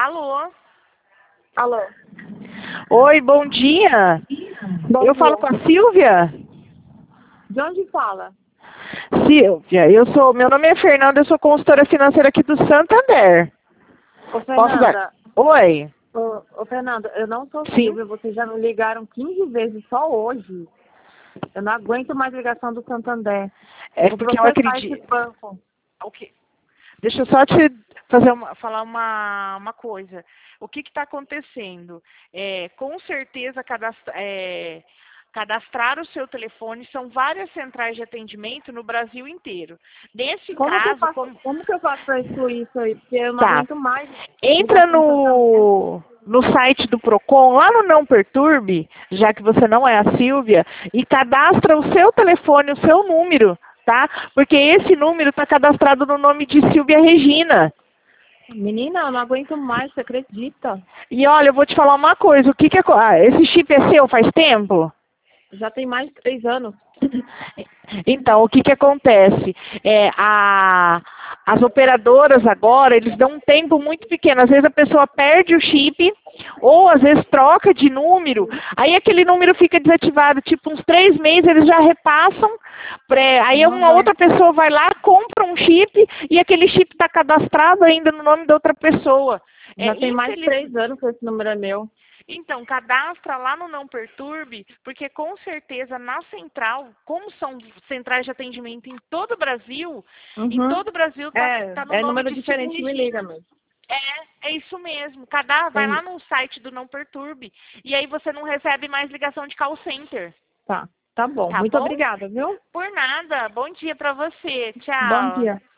Alô? Alô? Oi, bom dia. Bom Eu dia. falo com a Silvia? De onde fala? Silvia, meu nome é Fernanda, eu sou consultora financeira aqui do Santander. Ô, Posso dar? Fernanda. Oi. Ô, Fernanda, eu não sou Sim. Silvia, vocês já me ligaram 15 vezes só hoje. Eu não aguento mais ligação do Santander. É Vou porque eu processar esse acredito. banco. Ok. Deixa eu só te falar uma coisa. O que está acontecendo? Com certeza, cadastrar o seu telefone são várias centrais de atendimento no Brasil inteiro. Nesse Como que eu caso, faço, como que eu faço para excluir isso aí? Porque eu não tá. aguento mais Entra ligação do Santander. no site do Procon, lá no Não Perturbe, já que você não é a Silvia, e cadastra o seu telefone, o seu número, tá? Porque esse número está cadastrado no nome de Silvia Regina. Menina, eu não aguento mais, você acredita? E olha, eu vou te falar uma coisa, esse chip é seu faz tempo? Já tem mais de 3 anos. Então, o que acontece? As operadoras agora, eles dão um tempo muito pequeno. Às vezes a pessoa perde o chip, ou às vezes troca de número, aí aquele número fica desativado, tipo uns 3 meses eles já repassam, aí uma Uhum. outra pessoa vai lá, compra um chip, e aquele chip está cadastrado ainda no nome da outra pessoa. Já tem mais de 3 anos que esse número é meu. Então, cadastra lá no Não Perturbe, porque com certeza na central, como são centrais de atendimento em todo o Brasil, em Uhum. todo o Brasil tá no nome Número de diferente, Silvia me liga Regina. mesmo. É isso mesmo. Vai lá Entendi. no site do Não Perturbe e aí você não recebe mais ligação de call center. Tá bom. Tá Muito bom? obrigada, viu? Por nada. Bom dia pra você. Bom Tchau. dia.